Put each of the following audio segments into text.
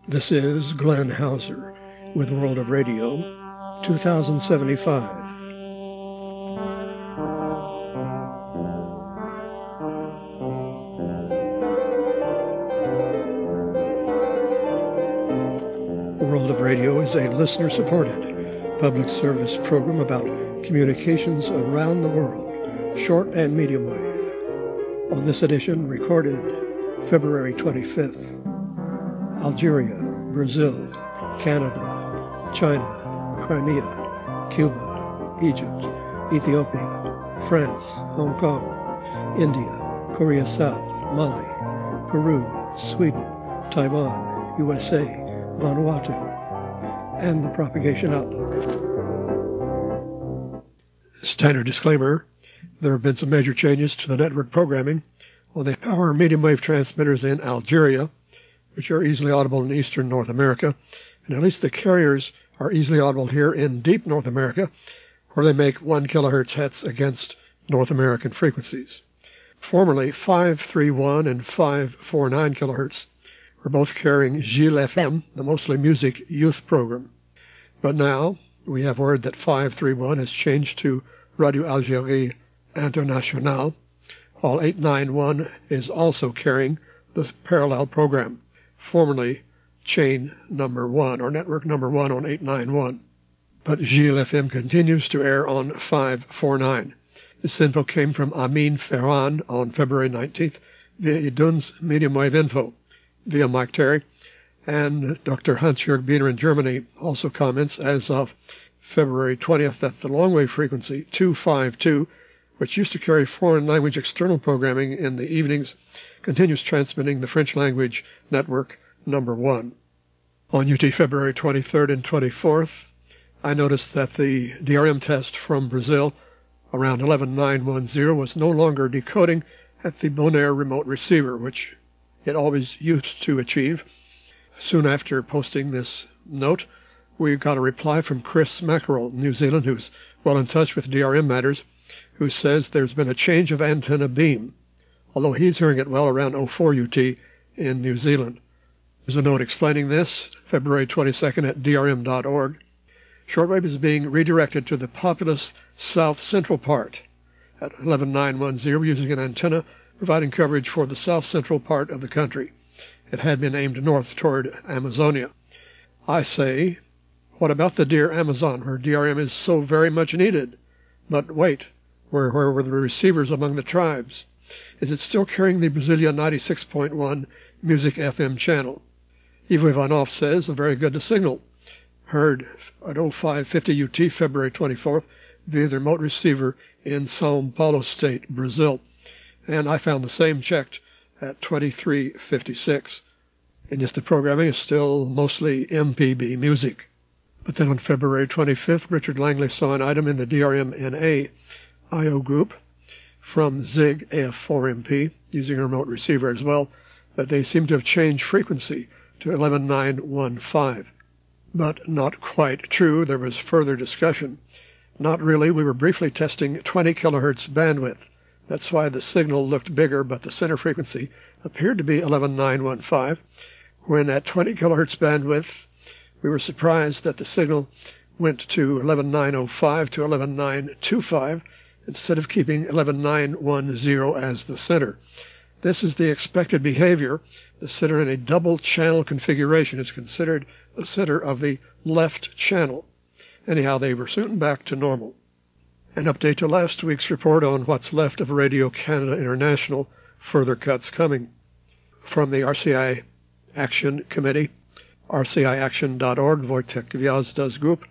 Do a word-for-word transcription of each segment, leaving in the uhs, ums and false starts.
This is Glenn Hauser with World of Radio two thousand seventy-five. World of Radio is a listener-supported public service program about communications around the world, short and medium wave. On this edition, recorded February twenty-fifth, Algeria, Brazil, Canada, China, Crimea, Cuba, Egypt, Ethiopia, France, Hong Kong, India, Korea South, Mali, Peru, Sweden, Taiwan, U S A, Vanuatu, and the Propagation Outlook. Standard disclaimer: there have been some major changes to the network programming on the power medium wave transmitters in Algeria, which are easily audible in eastern North America, and at least the carriers are easily audible here in deep North America, where they make one kilohertz hits against North American frequencies. Formerly, five thirty-one and five forty-nine kilohertz were both carrying Gilles F M, the mostly music youth program. But now we have word that five thirty-one has changed to Radio Algérie Internationale, while eight ninety-one is also carrying the parallel program, formerly chain number one or network number one on eight ninety-one. But Gilles F M continues to air on five forty-nine. This info came from Amin Ferran on February nineteenth via Idun's Medium Wave Info, via Mike Terry, and Doctor Hans-Jörg Biener in Germany also comments as of February twentieth that the long-wave frequency two fifty-two, which used to carry foreign language external programming in the evenings, continues transmitting the French language network number one. On U T February twenty-third and twenty-fourth, I noticed that the D R M test from Brazil around eleven nine ten was no longer decoding at the Bonaire remote receiver, which it always used to achieve. Soon after posting this note, we got a reply from Chris Mackerel, New Zealand, who's well in touch with D R M matters, who says there's been a change of antenna beam, although he's hearing it well around oh four U T in New Zealand. There's a note explaining this, February twenty-second at D R M dot org. Shortwave is being redirected to the populous south central part at eleven nine ten using an antenna providing coverage for the south central part of the country. It had been aimed north toward Amazonia. I say, what about the dear Amazon, where D R M is so very much needed? But wait, where, where were the receivers among the tribes? Is it still carrying the Brasilia ninety-six point one music F M channel? Ivo Ivanov says, a very good to signal. Heard at oh five fifty U T February twenty-fourth via the remote receiver in São Paulo State, Brazil. And I found the same checked at twenty-three fifty-six. And yes, the programming is still mostly M P B music. But then on February twenty-fifth, Richard Langley saw an item in the D R M N A I O group from Zig A F four M P, using a remote receiver as well, that they seem to have changed frequency to eleven nine fifteen. But not quite true. There was further discussion. Not really. We were briefly testing twenty kilohertz bandwidth. That's why the signal looked bigger, but the center frequency appeared to be eleven nine fifteen. When at twenty kilohertz bandwidth, we were surprised that the signal went to eleven nine oh five to eleven nine twenty-five instead of keeping eleven nine ten as the center. This is the expected behavior. The center in a double channel configuration is considered the center of the left channel. Anyhow, they were soon back to normal. An update to last week's report on what's left of Radio Canada International, further cuts coming. From the R C I Action Committee, R C I action dot org, Wojtek Gwiazda's group.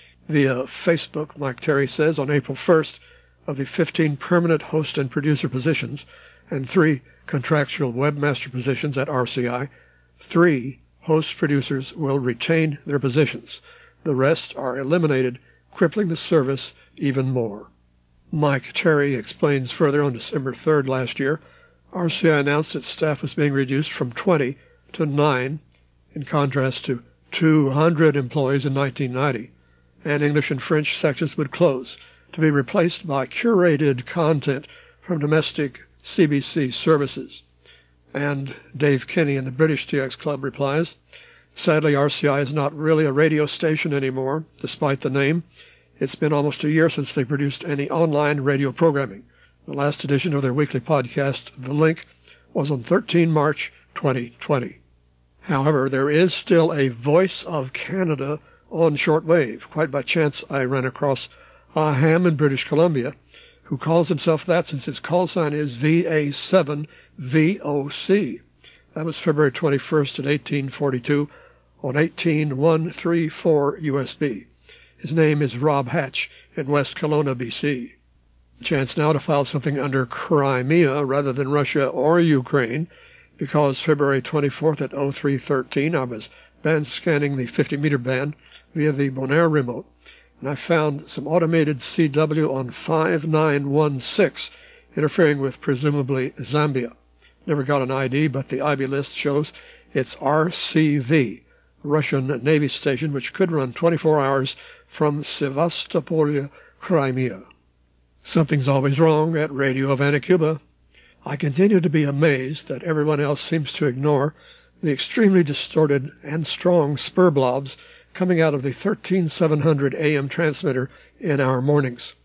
Via Facebook, Mike Terry says, on April first, of the fifteen permanent host and producer positions and three contractual webmaster positions at R C I, three host producers will retain their positions. The rest are eliminated, crippling the service even more. Mike Terry explains further, on December third last year, R C I announced its staff was being reduced from twenty to nine, in contrast to two hundred employees in nineteen ninety, and English and French sections would close, to be replaced by curated content from domestic C B C services. And Dave Kinney in the British T X Club replies, Sadly, R C I is not really a radio station anymore, despite the name. It's been almost a year since they produced any online radio programming. The last edition of their weekly podcast, The Link, was on the thirteenth of March, twenty twenty. However, there is still a Voice of Canada on shortwave. Quite by chance, I ran across a ham in British Columbia who calls himself that since his call sign is V A seven V O C. That was February twenty-first at eighteen forty-two on eighteen one thirty-four U S B. His name is Rob Hatch in West Kelowna, B C. Chance now to file something under Crimea rather than Russia or Ukraine, because February twenty-fourth at oh three thirteen I was band scanning the fifty meter band via the Bonaire remote, and I found some automated C W on five nine one six interfering with presumably Zambia. Never got an I D, but the I B list shows it's R C V, Russian Navy station, which could run twenty-four hours from Sevastopol, Crimea. Something's always wrong at Radio Havana, Cuba. I continue to be amazed that everyone else seems to ignore the extremely distorted and strong spur blobs coming out of the thirteen seven hundred A M transmitter in our mornings.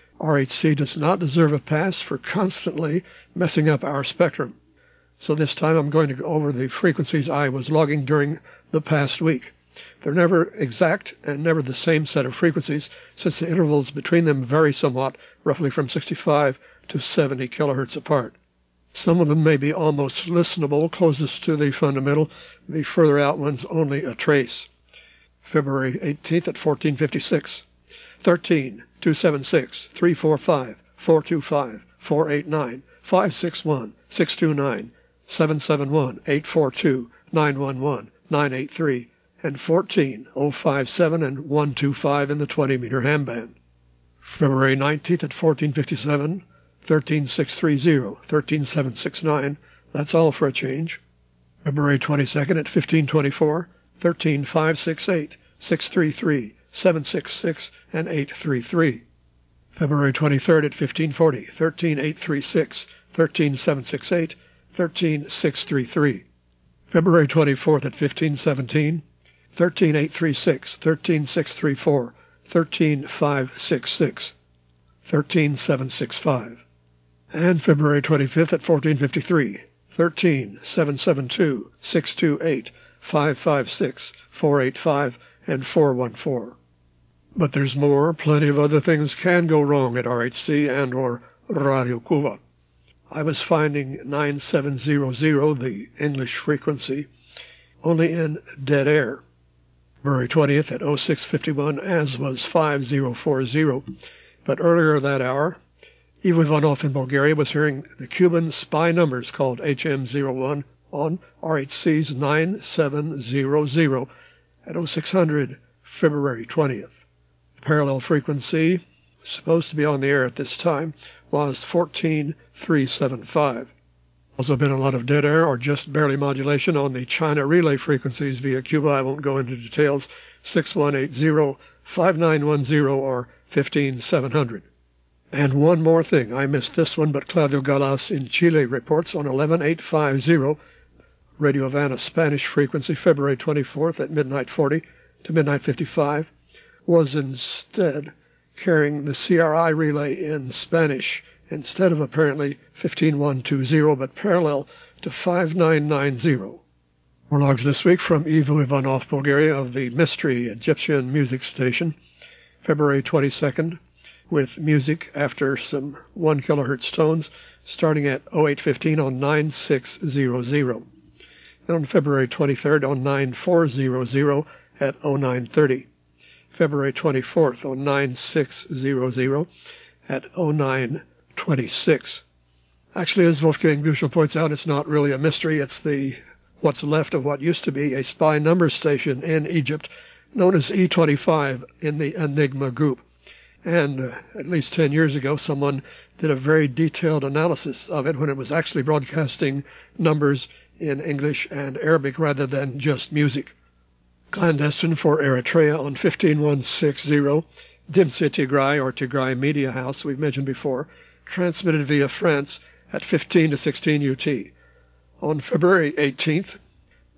R H C does not deserve a pass for constantly messing up our spectrum. So this time I'm going to go over the frequencies I was logging during the past week. They're never exact and never the same set of frequencies, since the intervals between them vary somewhat, roughly from sixty-five to seventy kilohertz apart. Some of them may be almost listenable, closest to the fundamental, the further out ones only a trace. February eighteenth at fourteen fifty-six, thirteen, two seventy-six, three forty-five, four twenty-five, four eighty-nine, five sixty-one, six twenty-nine, seven seventy-one, eight forty-two, nine eleven, nine eighty-three, and fourteen oh fifty-seven and one twenty-five in the twenty meter ham band. February nineteenth at fourteen fifty-seven, thirteen six thirty, thirteen seven sixty-nine, that's all for a change. February twenty-second at fifteen twenty-four, thirteen five sixty-eight, six thirty-three, seven sixty-six, and eight thirty-three. February twenty-third at fifteen forty, thirteen eight thirty-six, thirteen seven sixty-eight, thirteen six thirty-three. February twenty-fourth at fifteen seventeen, thirteen eight thirty-six, thirteen six thirty-four, thirteen five sixty-six, thirteen seven sixty-five. And February twenty-fifth at fourteen fifty-three, thirteen seven seventy-two, six twenty-eight, five fifty-six, four eighty-five, and four fourteen. But there's more. Plenty of other things can go wrong at R H C and or Radio Cuba. I was finding nine seven zero zero, the English frequency, only in dead air. February twentieth at oh six fifty-one, as was five oh four oh. But earlier that hour, Ivo Ivanov in Bulgaria was hearing the Cuban spy numbers called H M zero one on R H C's nine seven zero zero at oh six hundred, February twentieth. The parallel frequency, supposed to be on the air at this time, was fourteen three seventy-five. Also been a lot of dead air or just barely modulation on the China relay frequencies via Cuba. I won't go into details. six one eight zero, five nine one zero or fifteen seven hundred. And one more thing. I missed this one, but Claudio Galas in Chile reports on eleven eight fifty, Radio Havana Spanish frequency, February twenty-fourth at midnight forty to midnight fifty-five, was instead carrying the C R I relay in Spanish instead of apparently fifteen one twenty, but parallel to five nine nine zero. More logs this week from Ivo Ivanov, Bulgaria, of the Mystery Egyptian Music Station, February twenty-second, with music after some one kilohertz tones, starting at oh eight fifteen on nine six hundred. And on February twenty-third on nine four hundred at oh nine thirty. February twenty-fourth on nine six hundred at oh nine twenty-six. Actually, as Wolfgang Büchel points out, it's not really a mystery. It's the what's left of what used to be a spy number station in Egypt known as E twenty-five in the Enigma group. And uh, at least ten years ago, someone did a very detailed analysis of it when it was actually broadcasting numbers in English and Arabic rather than just music. Clandestine for Eritrea on fifteen one sixty, Dimtse Tigray or Tigray Media House, we've mentioned before, transmitted via France at fifteen to sixteen U T. On February eighteenth,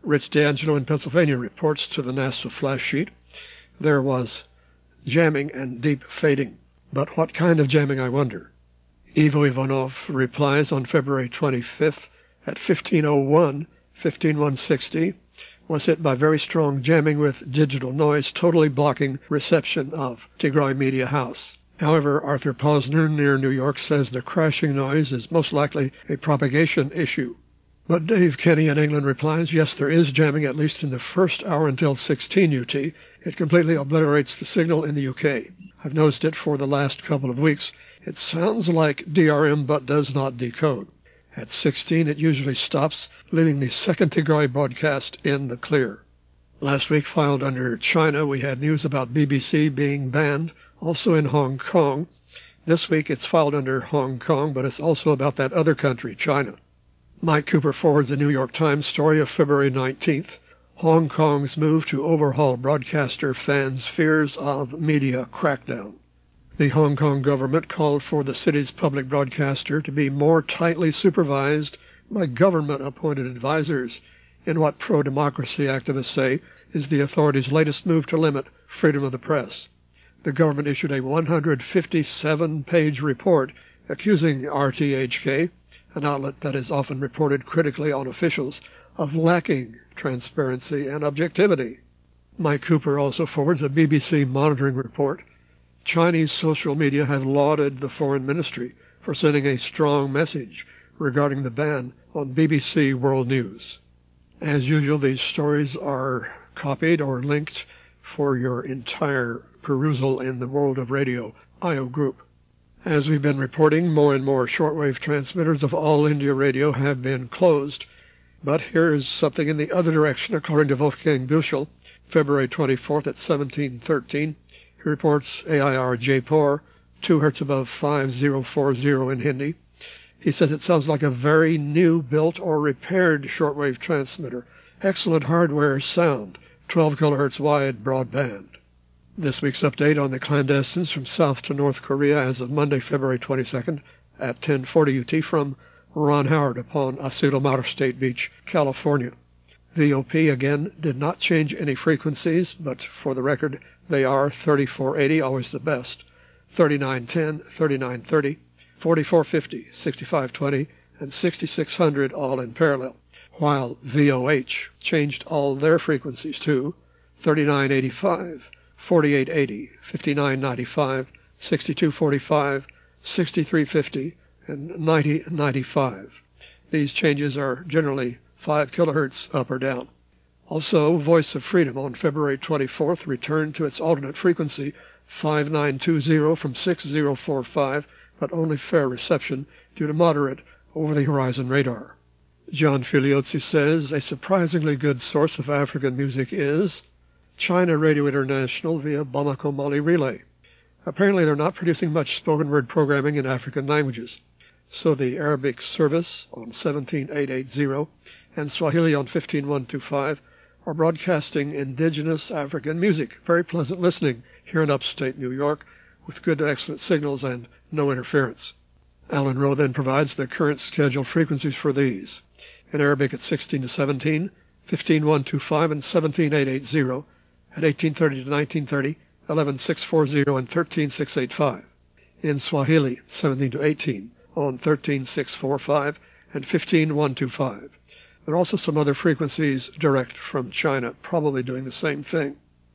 Rich D'Angelo in Pennsylvania reports to the NASA flash sheet there was jamming and deep fading. But what kind of jamming, I wonder? Ivo Ivanov replies on February twenty-fifth at fifteen oh one, fifteen one sixty, was hit by very strong jamming with digital noise totally blocking reception of Tigray Media House. However, Arthur Posner near New York says the crashing noise is most likely a propagation issue. But Dave Kenny in England replies, yes, there is jamming at least in the first hour until sixteen U T. It completely obliterates the signal in the U K. I've noticed it for the last couple of weeks. It sounds like D R M but does not decode. At sixteen, it usually stops, leaving the second Tigray broadcast in the clear. Last week, filed under China, we had news about B B C being banned, also in Hong Kong. This week, it's filed under Hong Kong, but it's also about that other country, China. Mike Cooper forwards the New York Times story of February nineteenth. Hong Kong's move to overhaul broadcaster fans' fears of media crackdown. The Hong Kong government called for the city's public broadcaster to be more tightly supervised by government-appointed advisors in what pro-democracy activists say is the authorities' latest move to limit freedom of the press. The government issued a one hundred fifty-seven page report accusing R T H K, an outlet that is often reported critically on officials, of lacking transparency and objectivity. Mike Cooper also forwards a B B C monitoring report. Chinese social media have lauded the foreign ministry for sending a strong message regarding the ban on B B C World News. As usual, these stories are copied or linked for your entire perusal in the World of Radio I O group. As we've been reporting, more and more shortwave transmitters of All India Radio have been closed. But here is something in the other direction, according to Wolfgang Büchel, February twenty-fourth at seventeen thirteen. He reports A I R Jaipur, two hertz above five thousand forty in Hindi. He says it sounds like a very new built or repaired shortwave transmitter. Excellent hardware sound, twelve kilohertz wide broadband. This week's update on the clandestines from South to North Korea as of Monday, February twenty-second at ten forty U T from Ron Howard upon Asilomar State Beach, California. V O P again did not change any frequencies, but for the record, they are thirty-four eighty, always the best, thirty-nine ten, thirty-nine thirty, forty-four fifty, sixty-five twenty, and sixty-six hundred all in parallel, while V O H changed all their frequencies to thirty-nine eighty-five, forty-eight eighty, fifty-nine ninety-five, sixty-two forty-five, sixty-three fifty, and ninety ninety-five. These changes are generally five kilohertz up or down. Also, Voice of Freedom on February twenty-fourth returned to its alternate frequency five nine two zero from six zero four five, but only fair reception due to moderate over-the-horizon radar. John Filiozzi says a surprisingly good source of African music is China Radio International via Bamako Mali Relay. Apparently they're not producing much spoken word programming in African languages. So the Arabic service on seventeen eight eighty and Swahili on fifteen one twenty-five are broadcasting indigenous African music. Very pleasant listening here in upstate New York with good to excellent signals and no interference. Alan Rowe then provides the current scheduled frequencies for these. In Arabic at sixteen to seventeen, fifteen one twenty-five and seventeen eight eighty, at eighteen thirty to nineteen thirty, eleven six forty and thirteen six eighty-five. In Swahili, seventeen to eighteen, on thirteen six forty-five and fifteen one twenty-five. There are also some other frequencies direct from China, probably doing the same thing.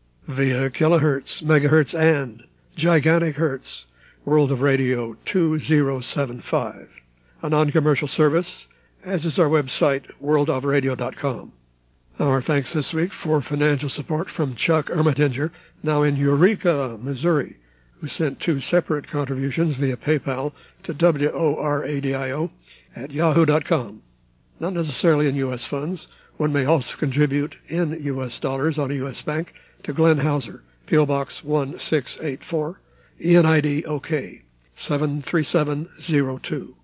Via kilohertz, megahertz, and gigantic hertz, World of Radio two thousand seventy-five. A non-commercial service, as is our website, world of radio dot com. Our thanks this week for financial support from Chuck Ermatinger, now in Eureka, Missouri, who sent two separate contributions via PayPal to W O R A D I O at yahoo dot com. Not necessarily in U S funds. One may also contribute in U S dollars on a U S bank to Glenn Hauser, P O Box one six eight four, E N I D OK, seven three seven zero two.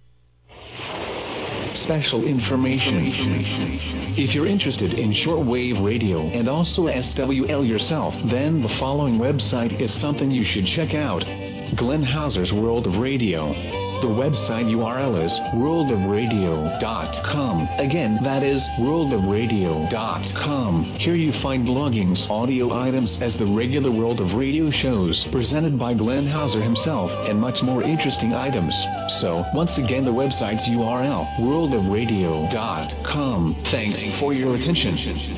Special information. If you're interested in shortwave radio and also S W L yourself, then the following website is something you should check out. Glenn Hauser's World of Radio. The website U R L is world of radio dot com. Again, that is world of radio dot com. Here you find loggings, audio items as the regular World of Radio shows, presented by Glenn Hauser himself, and much more interesting items. So, once again, the website's U R L, world of radio dot com. Thanks for your attention.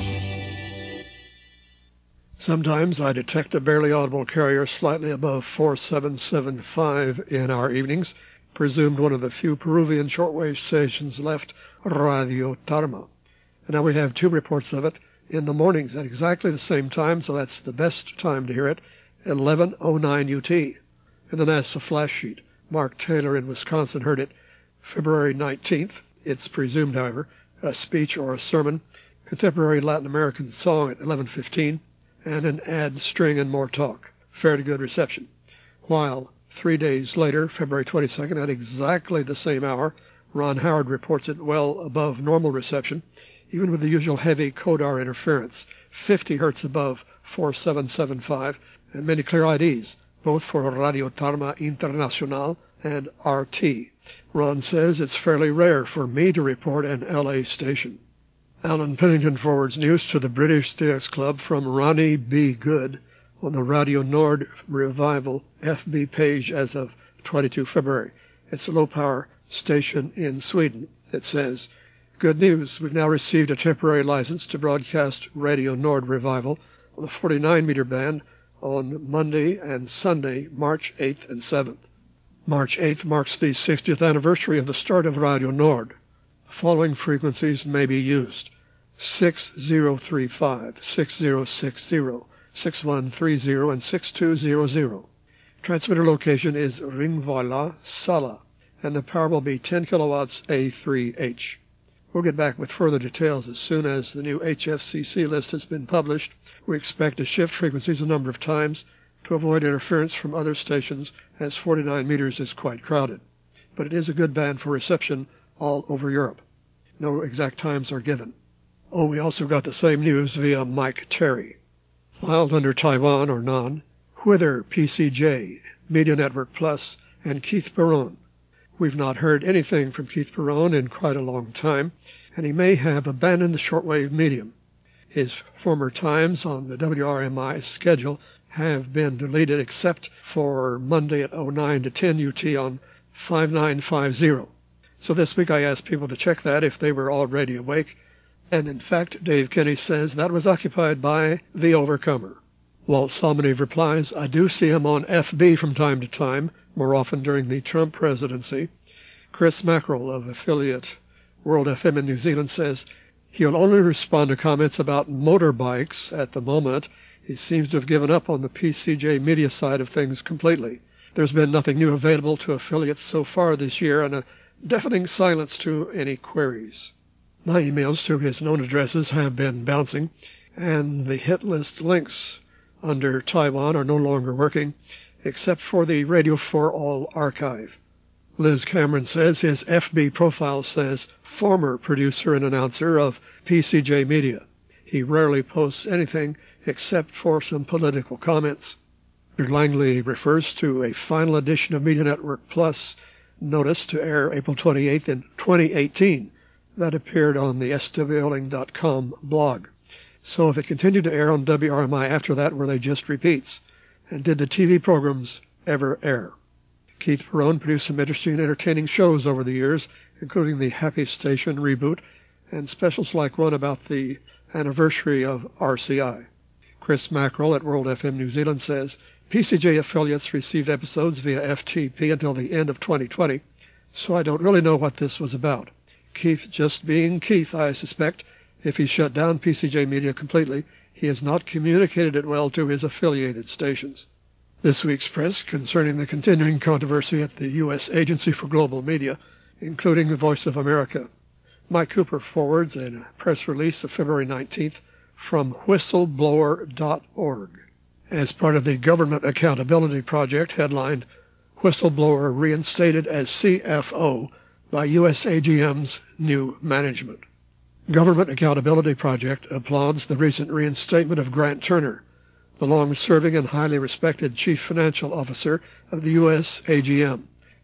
Sometimes I detect a barely audible carrier slightly above four seven seven five in our evenings, presumed one of the few Peruvian shortwave stations left, Radio Tarma. And now we have two reports of it in the mornings at exactly the same time, so that's the best time to hear it, eleven oh nine U T. In the NASA flash sheet, Mark Taylor in Wisconsin heard it February nineteenth. It's presumed, however, a speech or a sermon, contemporary Latin American song at eleven fifteen, and an ad string and more talk. Fairly good reception. While three days later, February twenty-second, at exactly the same hour, Ron Howard reports it well above normal reception, even with the usual heavy Kodar interference, fifty hertz above four seven seven five, and many clear I Ds, both for Radio Tarma Internacional and R T. Ron says it's fairly rare for me to report an L A station. Alan Pennington forwards news to the British D X Club from Ronnie B. Good on the Radio Nord Revival F B page as of twenty-second of February. It's a low-power station in Sweden. It says, "Good news, we've now received a temporary license to broadcast Radio Nord Revival on the forty-nine meter band on Monday and Sunday, March eighth and seventh. March eighth marks the sixtieth anniversary of the start of Radio Nord. The following frequencies may be used: six zero three five, six zero six zero, six one three zero, and six two zero zero. Transmitter location is Ringvaala, Sala, and the power will be ten kilowatts A three H. We'll get back with further details as soon as the new H F C C list has been published. We expect to shift frequencies a number of times to avoid interference from other stations, as forty-nine meters is quite crowded. But it is a good band for reception all over Europe. No exact times are given. Oh, we also got the same news via Mike Terry. Filed under Taiwan or non, whither P C J, Media Network Plus, and Keith Barone. We've not heard anything from Keith Barone in quite a long time, and he may have abandoned the shortwave medium. His former times on the W R M I schedule have been deleted except for Monday at oh nine to ten U T on five nine five zero. So this week I asked people to check that if they were already awake, and in fact Dave Kenny says that was occupied by the Overcomer. Walt Salmoneve replies, "I do see him on F B from time to time, more often during the Trump presidency." Chris Mackerel of affiliate World F M in New Zealand says he'll only respond to comments about motorbikes at the moment. He seems to have given up on the P C J media side of things completely. There's been nothing new available to affiliates so far this year, and a deafening silence to any queries. My emails to his known addresses have been bouncing, and the hit list links under Taiwan are no longer working, except for the Radio for All archive. Liz Cameron says his F B profile says former producer and announcer of P C J Media. He rarely posts anything except for some political comments. Mister Langley refers to a final edition of Media Network Plus notice to air April twenty-eighth in twenty eighteen that appeared on the S W L ing dot com blog. So if it continued to air on W R M I after that, were they just repeats? And did the T V programs ever air? Keith Barone produced some interesting and entertaining shows over the years, including the Happy Station reboot and specials like one about the anniversary of R C I. Chris Mackerel at World F M New Zealand says P C J affiliates received episodes via F T P until the end of twenty twenty, so I don't really know what this was about. Keith just being Keith, I suspect. If he shut down P C J Media completely, he has not communicated it well to his affiliated stations. This week's press concerning the continuing controversy at the U S Agency for Global Media, including the Voice of America. Mike Cooper forwards a press release of February nineteenth from whistleblower dot org. As part of the Government Accountability Project, headlined, "Whistleblower Reinstated as C F O by U S A G M's New Management." Government Accountability Project applauds the recent reinstatement of Grant Turner, the long-serving and highly respected Chief Financial Officer of the U S A G M.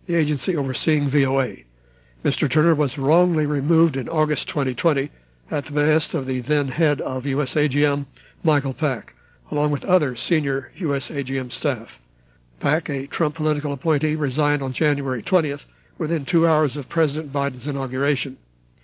the agency overseeing V O A. Mister Turner was wrongly removed in August twenty twenty at the behest of the then head of U S A G M, Michael Pack, along with other senior U S A G M staff. Pack, a Trump political appointee, resigned on January twentieth, within two hours of President Biden's inauguration.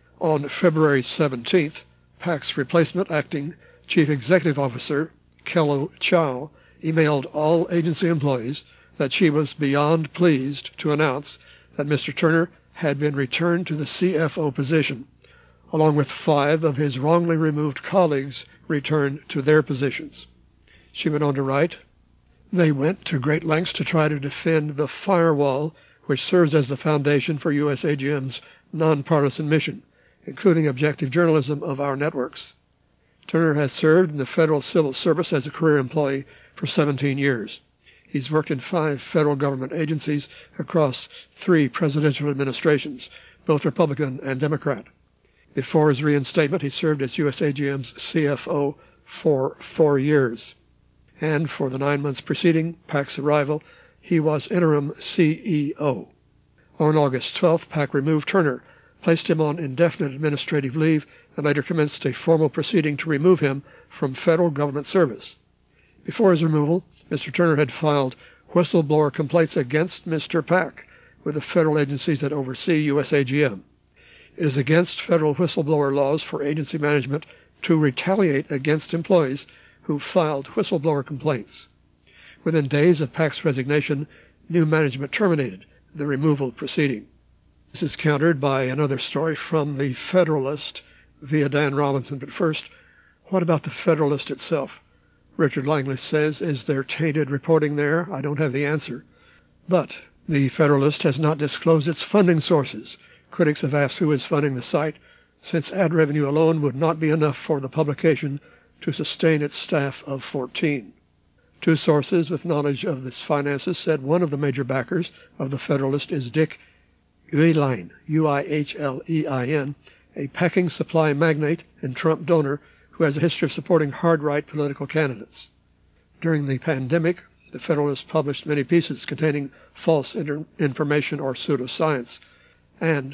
On February seventeenth, Pack's replacement, acting Chief Executive Officer Kelo Chao, emailed all agency employees that she was beyond pleased to announce that Mister Turner had been returned to the C F O position, along with five of his wrongly removed colleagues returned to their positions. She went on to write, "They went to great lengths to try to defend the firewall which serves as the foundation for U S A G M's nonpartisan mission, including objective journalism of our networks." Turner has served in the Federal Civil Service as a career employee for seventeen years. He's worked in five federal government agencies across three presidential administrations, both Republican and Democrat. Before his reinstatement, he served as U S A G M's C F O for four years. And for the nine months preceding Pack's arrival, he was interim C E O. On August twelfth, Pack removed Turner, placed him on indefinite administrative leave, and later commenced a formal proceeding to remove him from federal government service. Before his removal, Mister Turner had filed whistleblower complaints against Mister Pack with the federal agencies that oversee U S A G M. It is against federal whistleblower laws for agency management to retaliate against employees who filed whistleblower complaints. Within days of Pack's resignation, new management terminated the removal proceeding. This is countered by another story from the Federalist via Dan Robinson. But first, what about the Federalist itself? Richard Langley says, is there tainted reporting there? I don't have the answer. But the Federalist has not disclosed its funding sources. Critics have asked who is funding the site, since ad revenue alone would not be enough for the publication to sustain its staff of fourteen. Two sources with knowledge of its finances said one of the major backers of the Federalist is Dick Uihlein, U I H L E I N, a packing supply magnate and Trump donor who has a history of supporting hard-right political candidates. During the pandemic, the Federalist published many pieces containing false inter- information or pseudoscience, and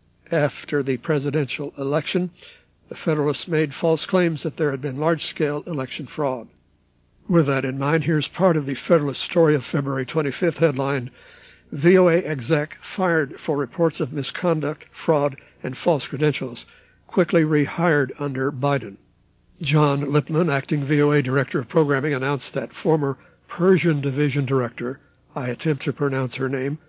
after the presidential election, the Federalists made false claims that there had been large-scale election fraud. With that in mind, here's part of the Federalist story of February twenty-fifth, headlined, V O A exec fired for reports of misconduct, fraud, and false credentials, quickly rehired under Biden. John Lipman, acting V O A Director of Programming, announced that former Persian Division Director, I attempt to pronounce her name,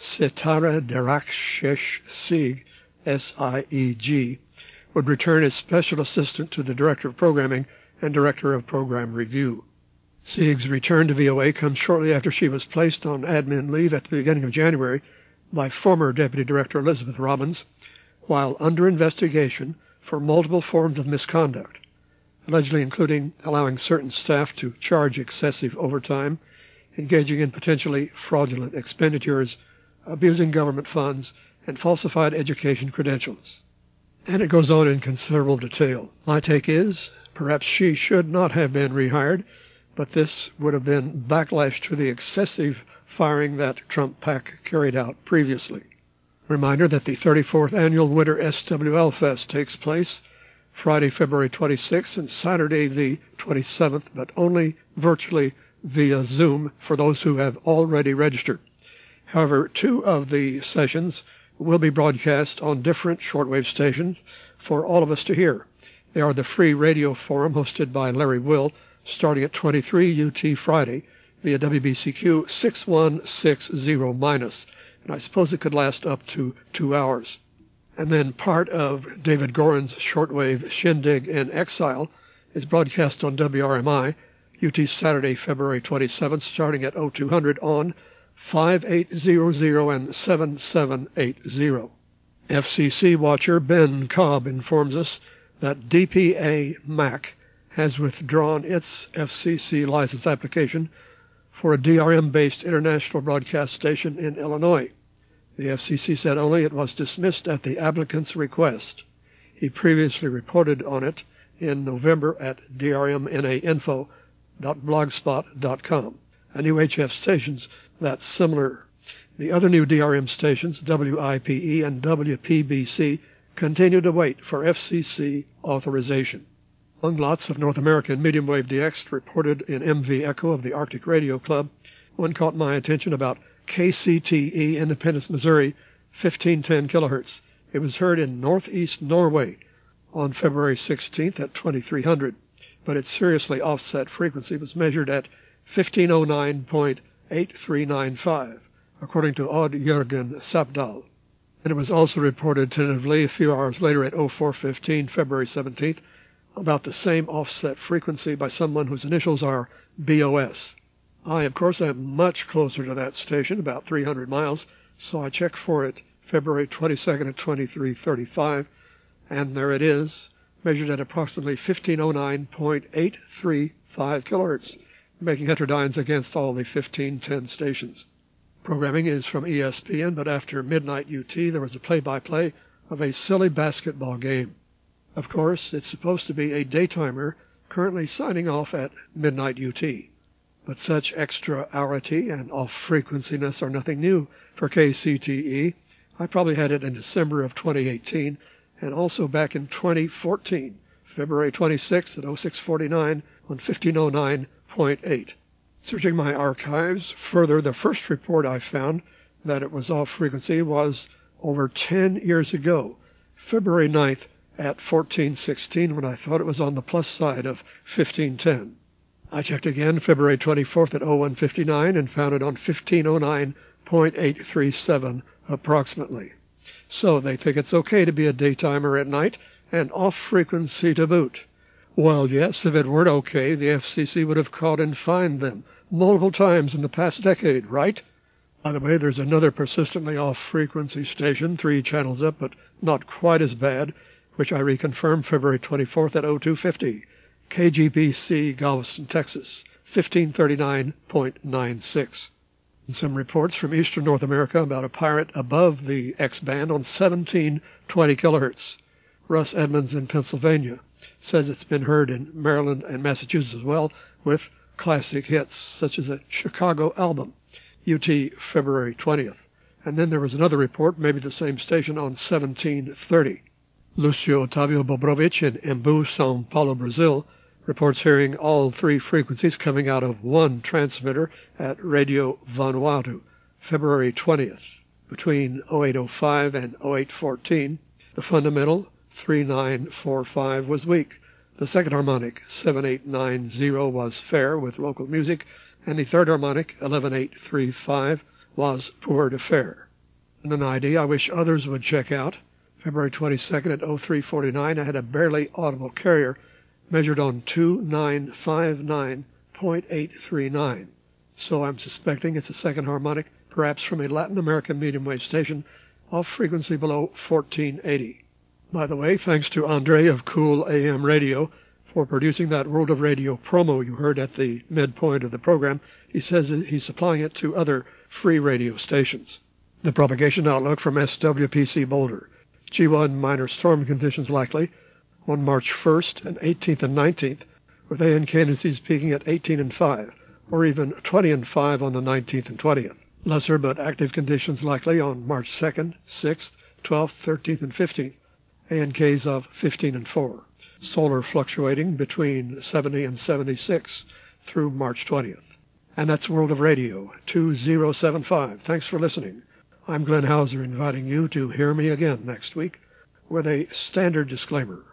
Sitara Derakhshesh Sieg, S I E G, would return as Special Assistant to the Director of Programming and Director of Program Review. Sieg's return to V O A comes shortly after she was placed on admin leave at the beginning of January by former Deputy Director Elizabeth Robbins, while under investigation for multiple forms of misconduct, allegedly including allowing certain staff to charge excessive overtime, engaging in potentially fraudulent expenditures, abusing government funds, and falsified education credentials. And it goes on in considerable detail. My take is, perhaps she should not have been rehired, but this would have been backlash to the excessive firing that Trump Pack carried out previously. Reminder that the thirty-fourth Annual Winter S W L Fest takes place Friday, February twenty-sixth and Saturday the twenty-seventh, but only virtually via Zoom for those who have already registered. However, two of the sessions will be broadcast on different shortwave stations for all of us to hear. They are the Free Radio Forum hosted by Larry Will, starting at twenty-three U T Friday via W B C Q six one six zero minus, and I suppose it could last up to two hours. And then part of David Gorin's shortwave Shindig in Exile is broadcast on W R M I U T Saturday, February twenty-seventh, starting at oh two hundred on five eight zero zero and seven seven eight zero. F C C watcher Ben Cobb informs us that D P A Mac has withdrawn its F C C license application for a D R M-based international broadcast station in Illinois. The F C C said only it was dismissed at the applicant's request. He previously reported on it in November at d r m n a info dot blogspot dot com. A new H F stations that's similar The other new D R M stations, W I P E and W P B C, continue to wait for F C C authorization. Among lots of North American medium wave D X reported in M V Echo of the Arctic Radio Club, one caught my attention about K C T E Independence, Missouri, fifteen ten kilohertz. It was heard in northeast Norway on February sixteenth at twenty-three hundred, but its seriously offset frequency was measured at fifteen oh nine point eight three nine five, according to Odd Jørgen Sapdal. And it was also reported tentatively a few hours later at oh four fifteen, February seventeenth, about the same offset frequency by someone whose initials are B O S. I, of course, am much closer to that station, about three hundred miles, so I checked for it February twenty-second at twenty-three thirty-five, and there it is, measured at approximately fifteen oh nine point eight three five kilohertz, making heterodynes against all the fifteen ten stations. Programming is from E S P N, but after midnight U T, there was a play-by-play of a silly basketball game. Of course, it's supposed to be a daytimer currently signing off at midnight U T. But such extra-hourity and off-frequenciness are nothing new for K C T E. I probably had it in December of twenty eighteen, and also back in twenty fourteen, February twenty-sixth at oh six forty-nine on fifteen oh nine point eight. Searching my archives further, the first report I found that it was off-frequency was over ten years ago, February ninth at fourteen sixteen, when I thought it was on the plus side of fifteen ten. I checked again February twenty-fourth at oh one fifty-nine and found it on fifteen oh nine point eight three seven approximately. So they think it's okay to be a daytimer at night and off-frequency to boot. Well, yes, if it weren't okay, the F C C would have caught and fined them multiple times in the past decade, right? By the way, there's another persistently off-frequency station, three channels up, but not quite as bad, which I reconfirmed February twenty-fourth at oh two fifty. K G B C, Galveston, Texas, fifteen thirty-nine point nine six. And some reports from eastern North America about a pirate above the X-band on seventeen twenty kilohertz. Russ Edmonds in Pennsylvania says it's been heard in Maryland and Massachusetts as well, with classic hits such as a Chicago album, U T February twentieth. And then there was another report, maybe the same station, on seventeen thirty. Lucio Otavio Bobrovich in Embu, São Paulo, Brazil, reports hearing all three frequencies coming out of one transmitter at Radio Vanuatu, February twentieth, between oh eight oh five and oh eight fourteen. The fundamental, three nine four five, was weak. The second harmonic, seven eight nine zero, was fair with local music, and the third harmonic, eleven eight three five, was poor to fair. And an I D I wish others would check out. February twenty-second at oh three forty-nine, I had a barely audible carrier measured on two nine five nine point eight three nine. So I'm suspecting it's a second harmonic, perhaps from a Latin American medium wave station, off frequency below fourteen eighty. By the way, thanks to Andre of Cool A M Radio for producing that World of Radio promo you heard at the midpoint of the program. He says that he's supplying it to other free radio stations. The propagation outlook from S W P C Boulder. G one minor storm conditions likely on March first and eighteenth and nineteenth, with A N K indices peaking at eighteen and five, or even twenty and five on the nineteenth and twentieth. Lesser but active conditions likely on March second, sixth, twelfth, thirteenth, and fifteenth. A N Ks of fifteen and four. Solar fluctuating between seventy and seventy-six through March twentieth. And that's World of Radio two thousand seventy-five. Thanks for listening. I'm Glenn Hauser, inviting you to hear me again next week with a standard disclaimer.